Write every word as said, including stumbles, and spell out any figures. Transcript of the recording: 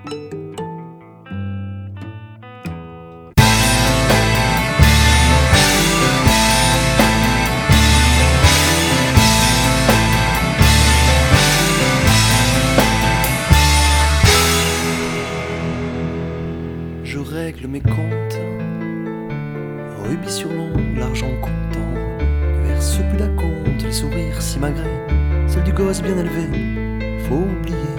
Je règle mes comptes, rubis sur l'ongle, l'argent comptant. Ne verse plus d'acompte, les sourires si magrés, celle du gosse bien élevé, faut oublier.